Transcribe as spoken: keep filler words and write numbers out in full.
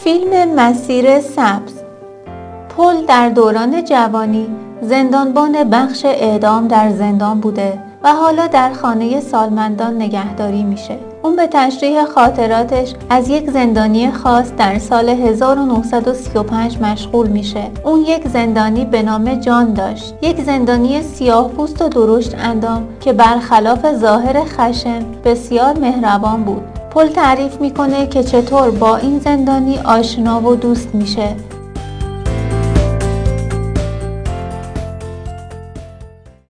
فیلم مسیر سبز. پل در دوران جوانی زندانبان بخش اعدام در زندان بوده و حالا در خانه سالمندان نگهداری میشه. اون به تشریح خاطراتش از یک زندانی خاص در سال هزار و نهصد و سی و پنج مشغول میشه. اون یک زندانی به نام جان داشت، یک زندانی سیاه پوست و درشت اندام که برخلاف ظاهر خشن بسیار مهربان بود. پل تعریف میکنه که چطور با این زندانی آشنا و دوست میشه